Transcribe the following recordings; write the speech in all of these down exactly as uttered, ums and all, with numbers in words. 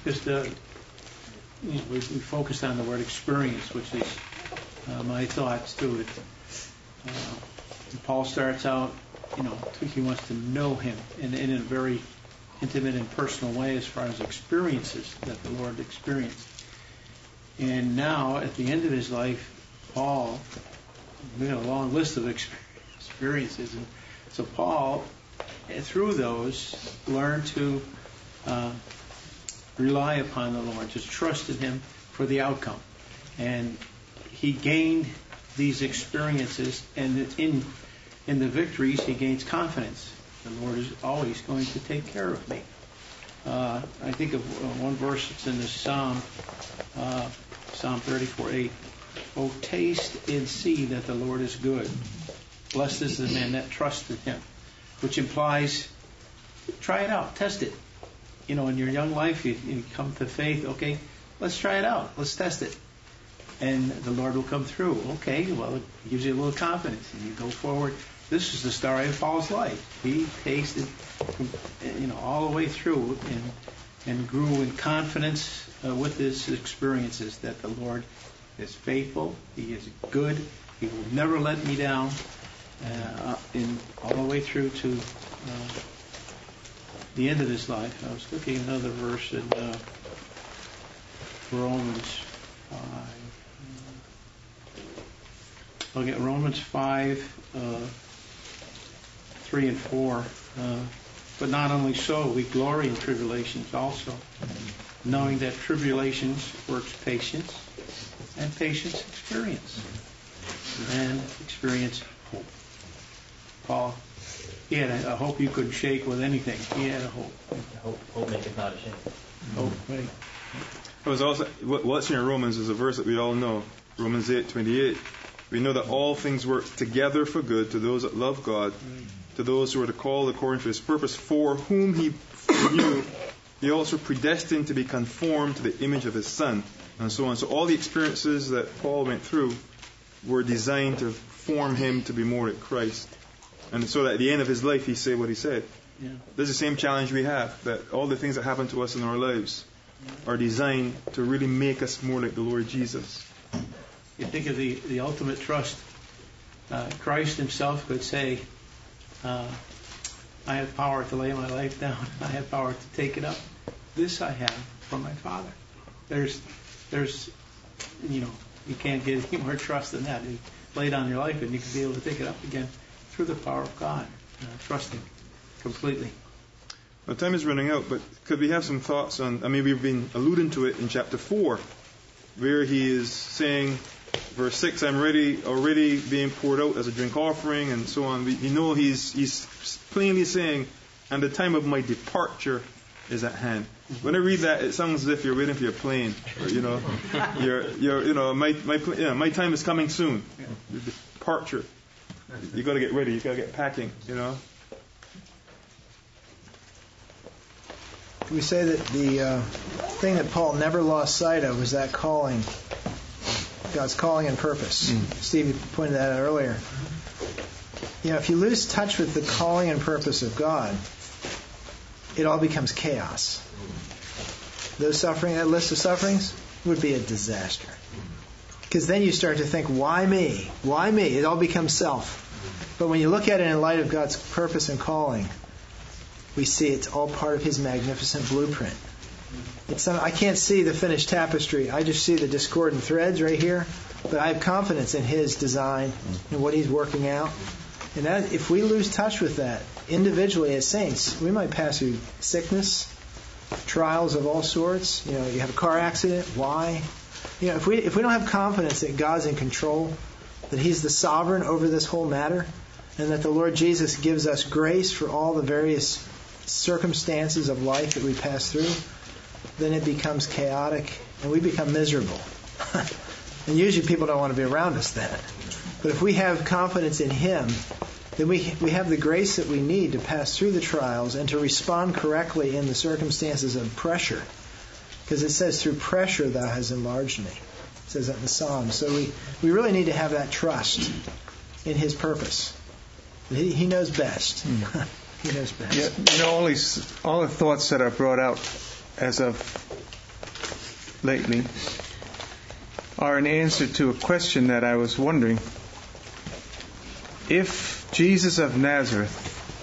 just uh, you know, we, we focused on the word experience, which is uh, my thoughts to it. Uh, Paul starts out, you know, he wants to know him in, in a very intimate and personal way as far as experiences that the Lord experienced. And now, at the end of his life, Paul, we had a long list of experiences. And so Paul, through those, learned to uh, rely upon the Lord, to trust in him for the outcome. And he gained these experiences, and in in the victories, he gains confidence. The Lord is always going to take care of me. Uh, I think of uh, one verse that's in the Psalm, uh, Psalm thirty-four eight. Oh, taste and see that the Lord is good. Blessed is the man that trusted him. Which implies, try it out, test it. You know, in your young life, you, you come to faith, okay, let's try it out, let's test it. And the Lord will come through. Okay, well, it gives you a little confidence, and you go forward. This is the story of Paul's life. He tasted, you know, all the way through and and grew in confidence uh, with his experiences that the Lord is faithful. He is good. He will never let me down. Uh, in all the way through to uh, the end of his life. I was looking at another verse in uh, Romans five. Look at Romans five. Uh, Three and four. Uh, but not only so, we glory in tribulations also, knowing that tribulations works patience, and patience experience, and experience hope. Paul, he had a, a hope you couldn't shake with anything. He had a hope. Hope, hope maketh not ashamed. Hope, right. It was also what's in Romans is a verse that we all know. Romans eight twenty-eight. We know that all things work together for good to those that love God, to those who are to call according to his purpose, for whom he foreknew, he also predestined to be conformed to the image of his Son, and so on. So all the experiences that Paul went through were designed to form him to be more like Christ. And so that at the end of his life, he said what he said. Yeah. This is the same challenge we have, that all the things that happen to us in our lives are designed to really make us more like the Lord Jesus. You think of the, the ultimate trust. Uh, Christ himself could say, uh, I have power to lay my life down. I have power to take it up. This I have from my Father. There's, there's, you know, you can't get any more trust than that. You lay down your life and you can be able to take it up again through the power of God. Uh, trust him completely. Well, time is running out, but could we have some thoughts on, I mean, we've been alluding to it in chapter four, where he is saying, verse six, I'm ready, already being poured out as a drink offering, and so on. We, you know, he's, he's plainly saying, and the time of my departure is at hand. When I read that, it sounds as if you're waiting for your plane, or, you know, you're, you're, you know, my, my, you know, my time is coming soon. Your departure. You got to get ready. You got to get packing. You know. We say that the uh, thing that Paul never lost sight of was that calling, God's calling and purpose. Mm. Steve pointed that out earlier. You know, if you lose touch with the calling and purpose of God, it all becomes chaos. Those suffering, that list of sufferings would be a disaster. Because then you start to think, why me? Why me? It all becomes self. But when you look at it in light of God's purpose and calling, we see it's all part of his magnificent blueprint. It's some, I can't see the finished tapestry. I just see the discordant threads right here. But I have confidence in his design and what he's working out. And that, if we lose touch with that, individually as saints, we might pass through sickness, trials of all sorts. You know, you have a car accident. Why? You know, if we if we don't have confidence that God's in control, that he's the sovereign over this whole matter, and that the Lord Jesus gives us grace for all the various circumstances of life that we pass through, then it becomes chaotic and we become miserable. And usually people don't want to be around us then. But if we have confidence in him, then we we have the grace that we need to pass through the trials and to respond correctly in the circumstances of pressure. Because it says, through pressure thou hast enlarged me. It says that in the Psalms. So we, we really need to have that trust in his purpose. He, he knows best. He knows best. Yeah, you know, all these, all the thoughts that are brought out as of lately are an answer to a question that I was wondering. If Jesus of Nazareth,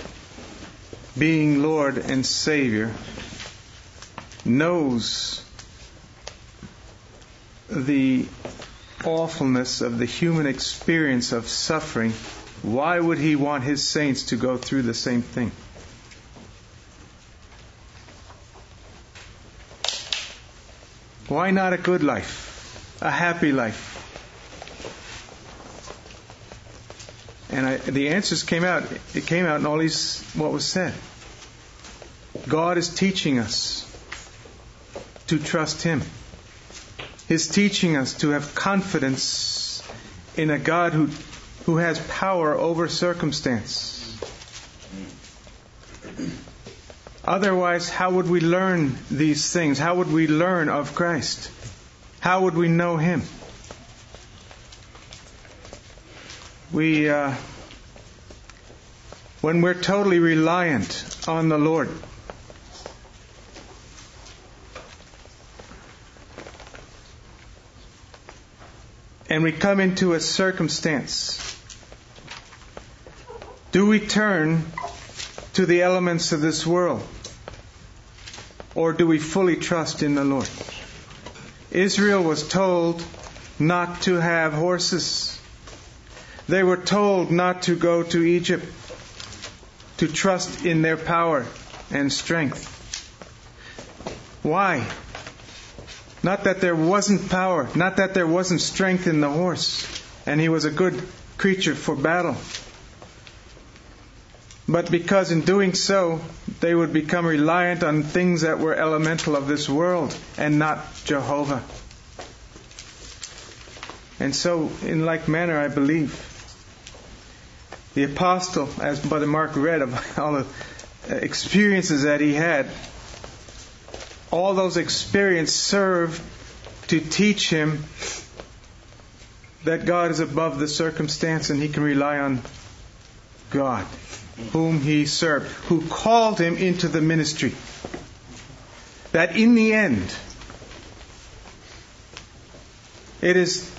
being Lord and Savior, knows the awfulness of the human experience of suffering, why would He want His saints to go through the same thing? Why not a good life, a happy life? And I, the answers came out. It came out in all these what was said. God is teaching us to trust Him. He's teaching us to have confidence in a God who who has power over circumstance. Otherwise, how would we learn these things? How would we learn of Christ? How would we know Him? We, uh, when we're totally reliant on the Lord, and we come into a circumstance, do we turn to the elements of this world? Or do we fully trust in the Lord? Israel was told not to have horses. They were told not to go to Egypt, to trust in their power and strength. Why? Not that there wasn't power, not that there wasn't strength in the horse, and he was a good creature for battle. But because in doing so, they would become reliant on things that were elemental of this world and not Jehovah. And so, in like manner, I believe, the apostle, as Brother Mark read of all the experiences that he had, all those experiences serve to teach him that God is above the circumstance and he can rely on God, whom he served, who called him into the ministry. That in the end, it is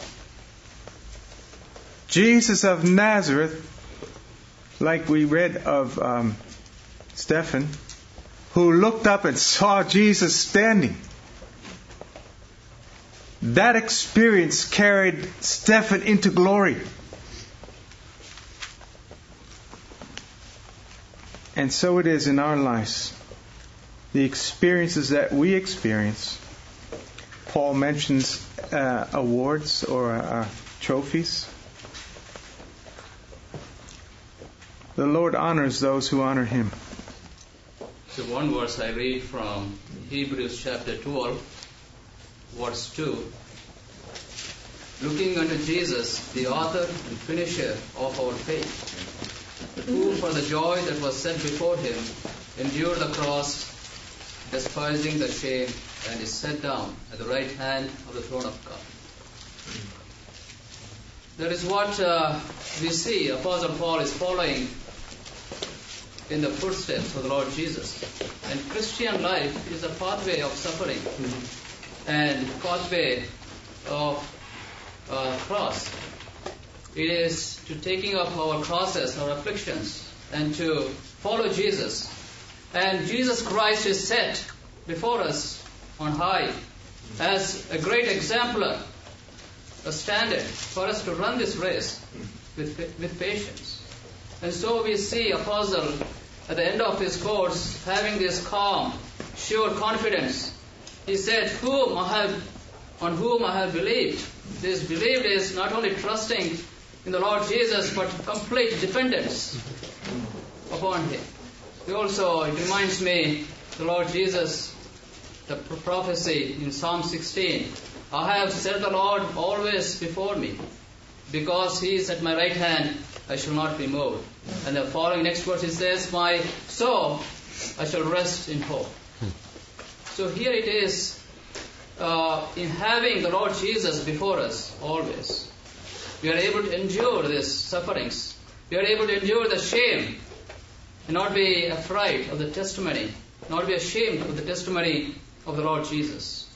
Jesus of Nazareth, like we read of um, Stephen, who looked up and saw Jesus standing. That experience carried Stephen into glory. And so it is in our lives. The experiences that we experience. Paul mentions uh, awards or uh, trophies. The Lord honors those who honor Him. So one verse I read from Hebrews chapter twelve, verse two. Looking unto Jesus, the author and finisher of our faith, who for the joy that was set before Him endured the cross, despising the shame, and is set down at the right hand of the throne of God. That is what uh, we see. Apostle Paul is following in the footsteps of the Lord Jesus. And Christian life is a pathway of suffering and pathway of uh, cross. It is to taking up our crosses, our afflictions, and to follow Jesus. And Jesus Christ is set before us on high as a great exemplar, a standard for us to run this race with, with patience. And so we see Apostle at the end of his course having this calm, sure confidence. He said, whom I have, on whom I have believed. This believed is not only trusting in the Lord Jesus, but complete dependence upon Him. He also, it reminds me, the Lord Jesus, the prophecy in Psalm sixteen, I have set the Lord always before me. Because He is at my right hand, I shall not be moved. And the following next verse it says, my soul, I shall rest in hope. So here it is, uh, in having the Lord Jesus before us always, we are able to endure these sufferings. We are able to endure the shame and not be afraid of the testimony, not be ashamed of the testimony of the Lord Jesus.